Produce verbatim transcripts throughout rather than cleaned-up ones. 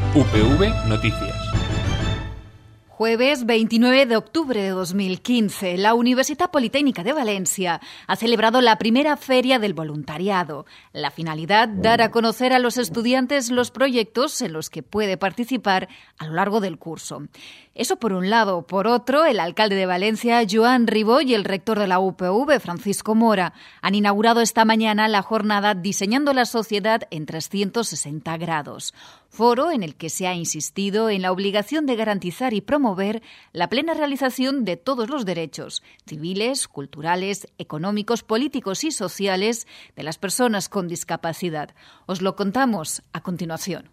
U P V Noticias. Jueves veintinueve de octubre de dos mil quince, la Universitat Politécnica de Valencia ha celebrado la primera Feria del Voluntariado. La finalidad, dar a conocer a los estudiantes los proyectos en los que puede participar a lo largo del curso. Eso por un lado. Por otro, el alcalde de Valencia, Joan Ribó, y el rector de la U P V, Francisco Mora, han inaugurado esta mañana la jornada Diseñando la Sociedad en trescientos sesenta grados. Foro en el que se ha insistido en la obligación de garantizar y promover la plena realización de todos los derechos civiles, culturales, económicos, políticos y sociales de las personas con discapacidad. Os lo contamos a continuación.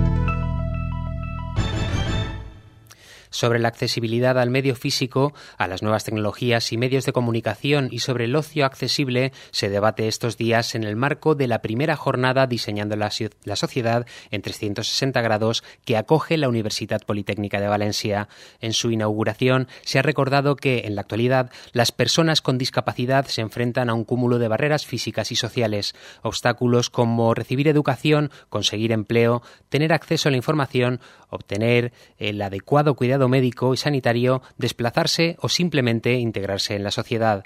Sobre la accesibilidad al medio físico, a las nuevas tecnologías y medios de comunicación y sobre el ocio accesible se debate estos días en el marco de la primera jornada Diseñando la, la Sociedad en trescientos sesenta grados que acoge la Universitat Politécnica de Valencia. En su inauguración se ha recordado que, en la actualidad, las personas con discapacidad se enfrentan a un cúmulo de barreras físicas y sociales, obstáculos como recibir educación, conseguir empleo, tener acceso a la información, obtener el adecuado cuidado médico y sanitario, desplazarse o simplemente integrarse en la sociedad.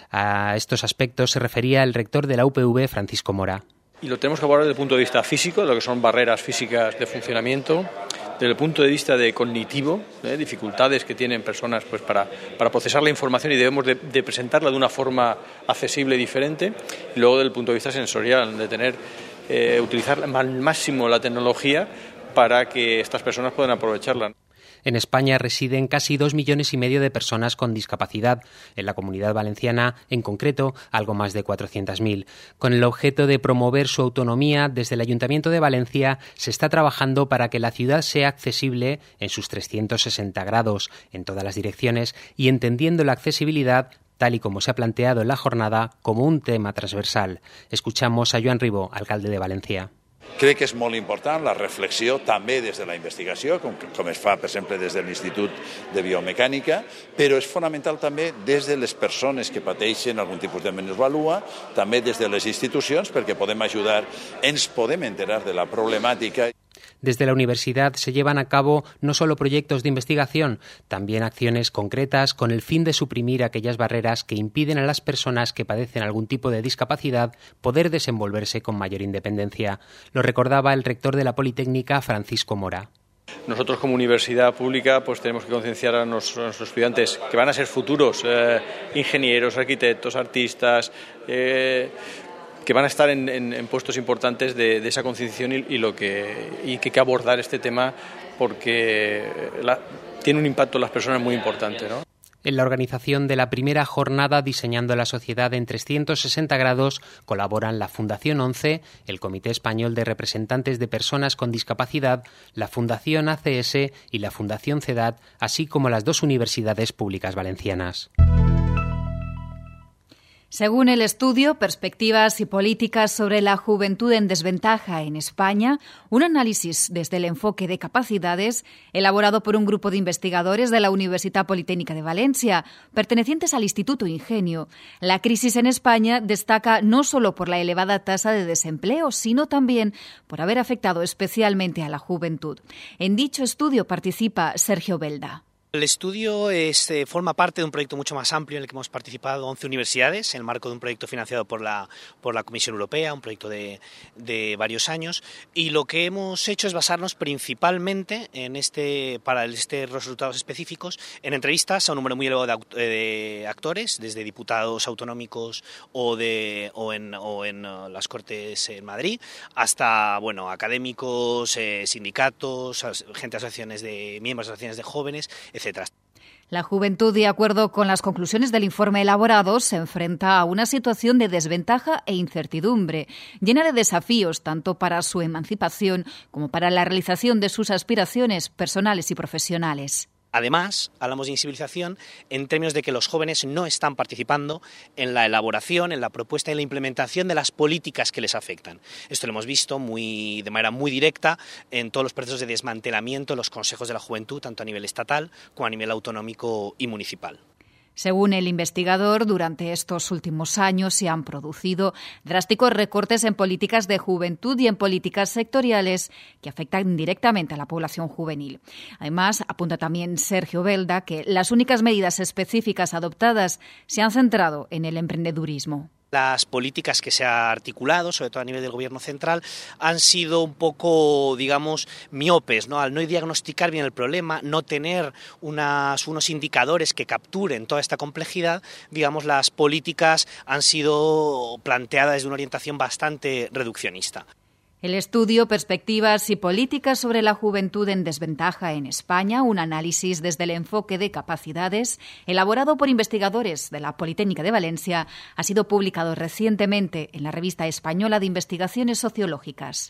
A estos aspectos se refería el rector de la U P V, Francisco Mora. Y lo tenemos que abordar desde el punto de vista físico, de lo que son barreras físicas de funcionamiento, desde el punto de vista de cognitivo, ¿eh? dificultades que tienen personas pues, para, para procesar la información y debemos de, de presentarla de una forma accesible y diferente. Y luego desde el punto de vista sensorial, de tener, eh, utilizar al máximo la tecnología para que estas personas puedan aprovecharla. En España residen casi dos millones y medio de personas con discapacidad. En la Comunidad Valenciana, en concreto, algo más de cuatrocientas mil. Con el objeto de promover su autonomía, desde el Ayuntamiento de Valencia se está trabajando para que la ciudad sea accesible en sus trescientos sesenta grados, en todas las direcciones, y entendiendo la accesibilidad tal y como se ha planteado en la jornada, como un tema transversal. Escuchamos a Joan Ribó, alcalde de Valencia. Crec que és molt important la reflexió també des de la investigació, com, com es fa, per exemple, des de l'Institut de Biomecànica, però és fonamental també des de les persones que pateixen algun tipus de minusvalua, també des de les institucions, perquè podem ajudar, ens podem enterar de la problemàtica. Desde la universidad se llevan a cabo no solo proyectos de investigación, también acciones concretas con el fin de suprimir aquellas barreras que impiden a las personas que padecen algún tipo de discapacidad poder desenvolverse con mayor independencia. Lo recordaba el rector de la Politécnica, Francisco Mora. Nosotros como universidad pública pues tenemos que concienciar a nuestros, a nuestros estudiantes que van a ser futuros eh, ingenieros, arquitectos, artistas, eh, que van a estar en, en, en puestos importantes de, de esa concienciación y, y, lo que, y que hay que abordar este tema porque la, tiene un impacto en las personas muy importante, ¿no? En la organización de la primera jornada Diseñando la Sociedad en trescientos sesenta grados colaboran la Fundación ONCE, el Comité Español de Representantes de Personas con Discapacidad, la Fundación A C S y la Fundación CEDAT, así como las dos universidades públicas valencianas. Según el estudio Perspectivas y Políticas sobre la Juventud en Desventaja en España, un análisis desde el enfoque de capacidades elaborado por un grupo de investigadores de la Universitat Politécnica de Valencia, pertenecientes al Instituto Ingenio, la crisis en España destaca no solo por la elevada tasa de desempleo, sino también por haber afectado especialmente a la juventud. En dicho estudio participa Sergio Belda. El estudio es, eh, forma parte de un proyecto mucho más amplio en el que hemos participado once universidades, en el marco de un proyecto financiado por la, por la Comisión Europea, un proyecto de, de varios años, y lo que hemos hecho es basarnos principalmente en este, para estos resultados específicos en entrevistas a un número muy elevado de, act de actores, desde diputados autonómicos o, de, o en, o en uh, las Cortes en Madrid, hasta bueno, académicos, eh, sindicatos, gente de asociaciones de miembros de asociaciones de jóvenes, etcétera. La juventud, de acuerdo con las conclusiones del informe elaborado, se enfrenta a una situación de desventaja e incertidumbre, llena de desafíos tanto para su emancipación como para la realización de sus aspiraciones personales y profesionales. Además, hablamos de invisibilización en términos de que los jóvenes no están participando en la elaboración, en la propuesta y en la implementación de las políticas que les afectan. Esto lo hemos visto muy, de manera muy directa en todos los procesos de desmantelamiento de los consejos de la juventud, tanto a nivel estatal como a nivel autonómico y municipal. Según el investigador, durante estos últimos años se han producido drásticos recortes en políticas de juventud y en políticas sectoriales que afectan directamente a la población juvenil. Además, apunta también Sergio Belda que las únicas medidas específicas adoptadas se han centrado en el emprendedurismo. Las políticas que se han articulado, sobre todo a nivel del Gobierno central, han sido un poco, digamos, miopes, ¿no? Al no diagnosticar bien el problema, no tener unas, unos indicadores que capturen toda esta complejidad, digamos, las políticas han sido planteadas desde una orientación bastante reduccionista. El estudio Perspectivas y políticas sobre la juventud en desventaja en España, un análisis desde el enfoque de capacidades, elaborado por investigadores de la Politécnica de Valencia, ha sido publicado recientemente en la Revista Española de Investigaciones Sociológicas.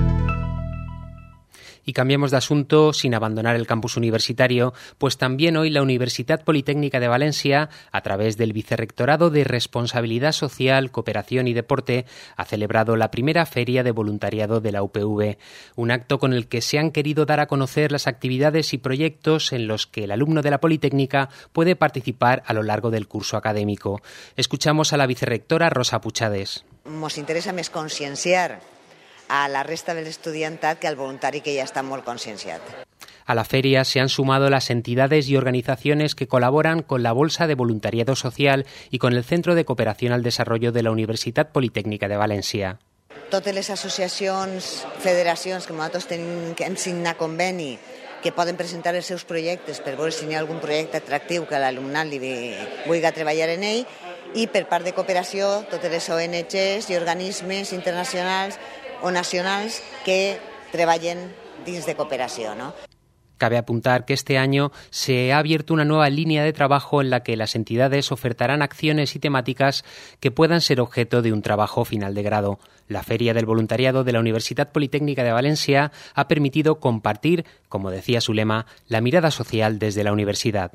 Y cambiamos de asunto sin abandonar el campus universitario, pues también hoy la Universitat Politécnica de Valencia, a través del Vicerrectorado de Responsabilidad Social, Cooperación y Deporte, ha celebrado la primera feria de voluntariado de la U P V, un acto con el que se han querido dar a conocer las actividades y proyectos en los que el alumno de la Politécnica puede participar a lo largo del curso académico. Escuchamos a la vicerrectora Rosa Puchades. Nos interesa més conscienciar a la resta de l'estudiantat que al voluntari que ja està molt conscienciat. A la feria se han sumado las entidades y organizaciones que colaboran con la Bolsa de Voluntariado Social y con el Centro de Cooperación al Desarrollo de la Universitat Politécnica de Valencia. Totes les associacions, federacions que nosaltres tenim, que hem signat conveni, que poden presentar els seus projectes per veure si hi ha algun projecte atractiu que l'alumnat li vulgui treballar en ell, i per part de cooperació, totes les O N Ges i organismes internacionals o nacionals que treballen dins de cooperació, ¿no? Cabe apuntar que este año se ha abierto una nueva línea de trabajo en la que las entidades ofertarán acciones y temáticas que puedan ser objeto de un trabajo final de grado. La Feria del Voluntariado de la Universitat Politécnica de Valencia ha permitido compartir, como decía su lema, la mirada social desde la universidad.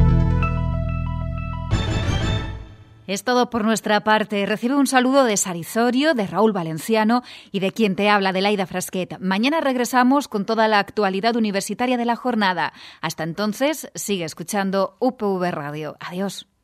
Es todo por nuestra parte. Recibe un saludo de Sarizorio, de Raúl Valenciano y de quien te habla, de Laida Frasquet. Mañana regresamos con toda la actualidad universitaria de la jornada. Hasta entonces, sigue escuchando U P V Radio. Adiós.